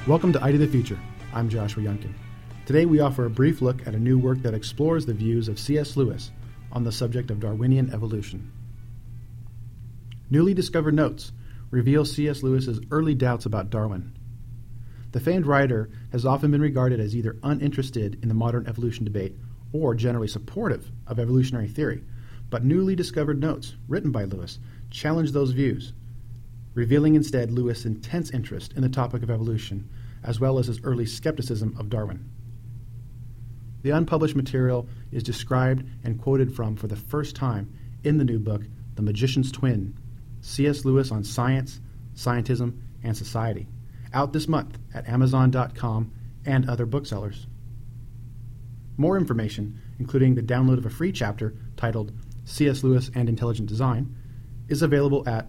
Welcome to ID the Future. I'm Joshua Yunkin. Today we offer a brief look at a new work that explores the views of C.S. Lewis on the subject of Darwinian evolution. Newly discovered notes reveal C.S. Lewis's early doubts about Darwin. The famed writer has often been regarded as either uninterested in the modern evolution debate or generally supportive of evolutionary theory, but newly discovered notes written by Lewis challenge those views, revealing instead Lewis' intense interest in the topic of evolution, as well as his early skepticism of Darwin. The unpublished material is described and quoted from for the first time in the new book, The Magician's Twin, C.S. Lewis on Science, Scientism, and Society, out this month at Amazon.com and other booksellers. More information, including the download of a free chapter titled C.S. Lewis and Intelligent Design, is available at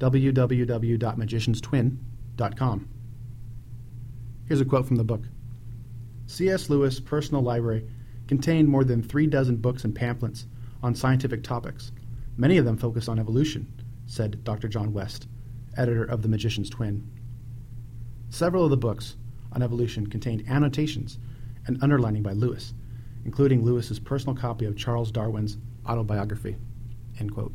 www.magicianstwin.com. Here's a quote from the book. C.S. Lewis' personal library contained more than 36 books and pamphlets on scientific topics. Many of them focus on evolution, said Dr. John West, editor of The Magician's Twin. Several of the books on evolution contained annotations and underlining by Lewis, including Lewis's personal copy of Charles Darwin's autobiography. End quote.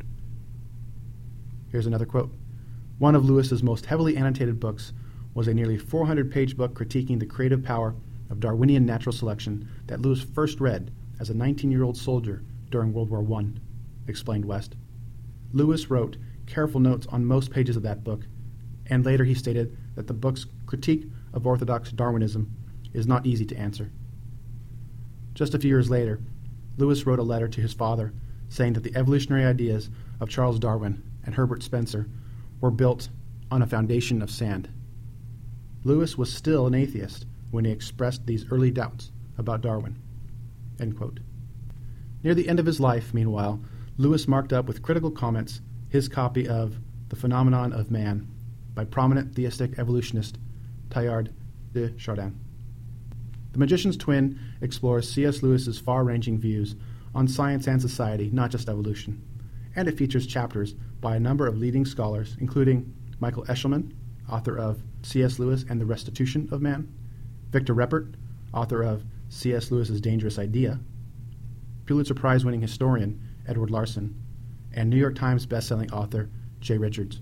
Here's another quote. One of Lewis's most heavily annotated books was a nearly 400-page book critiquing the creative power of Darwinian natural selection that Lewis first read as a 19-year-old soldier during World War I, explained West. Lewis wrote careful notes on most pages of that book, and later he stated that the book's critique of orthodox Darwinism is not easy to answer. Just a few years later, Lewis wrote a letter to his father saying that the evolutionary ideas of Charles Darwin and Herbert Spencer were built on a foundation of sand. Lewis was still an atheist when he expressed these early doubts about Darwin. End quote. Near the end of his life, meanwhile, Lewis marked up with critical comments his copy of The Phenomenon of Man by prominent theistic evolutionist Teilhard de Chardin. The Magician's Twin explores C.S. Lewis's far-ranging views on science and society, not just evolution, and it features chapters by a number of leading scholars, including Michael Eshelman, author of C.S. Lewis and the Restitution of Man, Victor Reppert, author of C.S. Lewis's Dangerous Idea, Pulitzer Prize-winning historian Edward Larson, and New York Times bestselling author Jay Richards.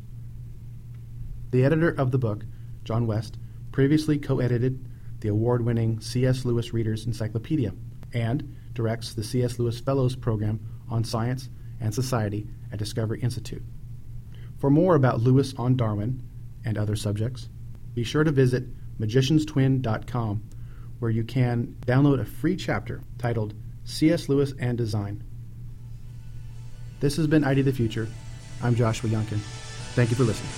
The editor of the book, John West, previously co-edited the award-winning C.S. Lewis Reader's Encyclopedia and directs the C.S. Lewis Fellows Program on Science and Society at Discovery Institute. For more about Lewis on Darwin and other subjects, be sure to visit magicianstwin.com, where you can download a free chapter titled C.S. Lewis and Design. This has been ID the Future. I'm Joshua Yunkin. Thank you for listening.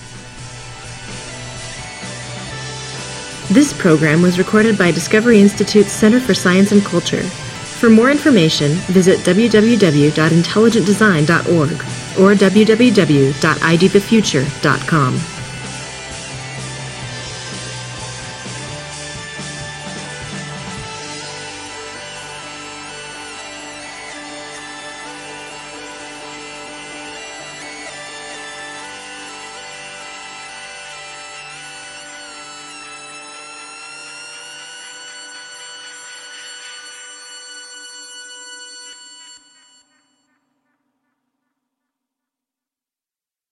This program was recorded by Discovery Institute's Center for Science and Culture. For more information, visit www.intelligentdesign.org or www.idthefuture.com.